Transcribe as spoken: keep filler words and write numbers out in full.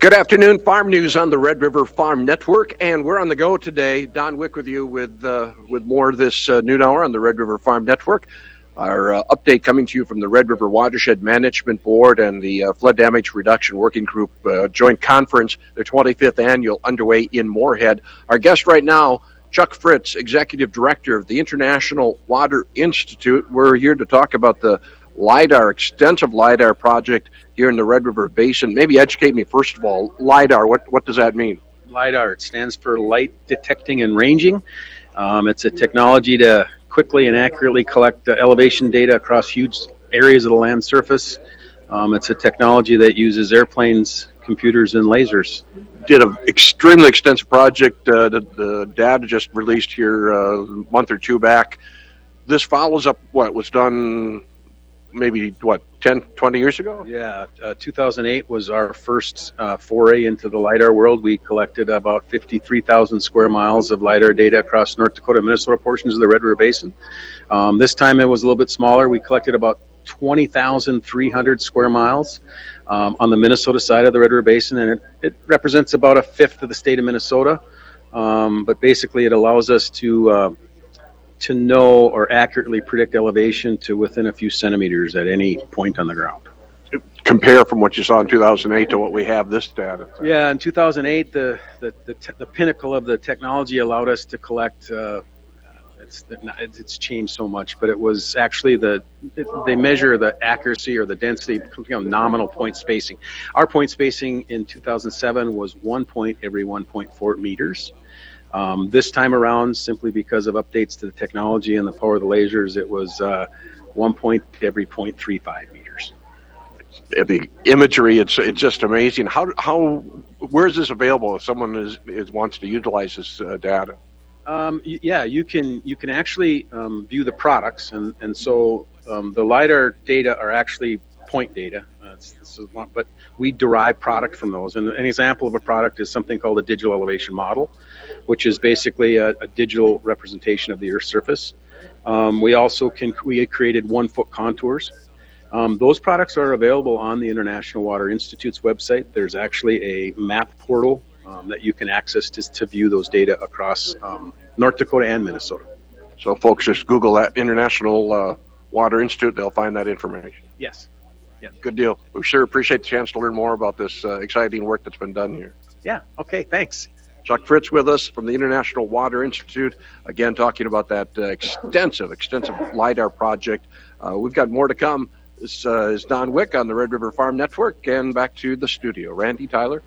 Good afternoon, Farm News on the Red River Farm Network, and we're on the go today. Don Wick with you with uh, with more this uh, noon hour on the Red River Farm Network. Our uh, update coming to you from the Red River Watershed Management Board and the uh, Flood Damage Reduction Working Group uh, Joint Conference, their twenty-fifth annual, underway in Moorhead. Our guest right now, Chuck Fritz, Executive Director of the International Water Institute. We're here to talk about the LIDAR, extensive LIDAR project here in the Red River Basin. Maybe educate me, first of all, LIDAR, what, what does that mean? LIDAR, it stands for Light Detecting and Ranging. Um, it's a technology to quickly and accurately collect uh, elevation data across huge areas of the land surface. Um, it's a technology that uses airplanes, computers, and lasers. Did an extremely extensive project uh, that the data just released here uh, a month or two back. This follows up what was done maybe, what, ten, twenty years ago? Yeah, uh, two thousand eight was our first uh, foray into the LIDAR world. We collected about fifty-three thousand square miles of LIDAR data across North Dakota and Minnesota portions of the Red River Basin. Um, this time it was a little bit smaller. We collected about twenty thousand three hundred square miles um, on the Minnesota side of the Red River Basin, and it, it represents about a fifth of the state of Minnesota. Um, but basically it allows us to uh, to know or accurately predict elevation to within a few centimeters at any point on the ground. Compare from what you saw in two thousand eight to what we have this data. Yeah, in two thousand eight, the the the, te- the pinnacle of the technology allowed us to collect. Uh, it's it's changed so much, but it was actually the it, they measure the accuracy or the density, you know, nominal point spacing. Our point spacing in two thousand seven was one point every one point four meters. Um, this time around, simply because of updates to the technology and the power of the lasers, it was uh, one point every zero point three five meters. The imagery, it's it's just amazing. How how where is this available if someone is, is wants to utilize this uh, data? Um, yeah, you can you can actually um, view the products, and and so um, the LIDAR data are actually point data. Uh, it's, it's one, but we derive product from those. And an example of a product is something called a digital elevation model, which is basically a, a digital representation of the Earth's surface. Um, we also can we created one foot contours. Um, those products are available on the International Water Institute's website. There's actually a map portal um, that you can access to, to view those data across um, North Dakota and Minnesota. So folks just Google that International uh, Water Institute, they'll find that information. Yes. Yeah. Good deal. We sure appreciate the chance to learn more about this uh, exciting work that's been done here. Yeah. Okay. Thanks. Chuck Fritz with us from the International Water Institute, again talking about that uh, extensive, extensive LIDAR project. Uh, we've got more to come. This uh, is Don Wick on the Red River Farm Network, and back to the studio. Randy, Tyler?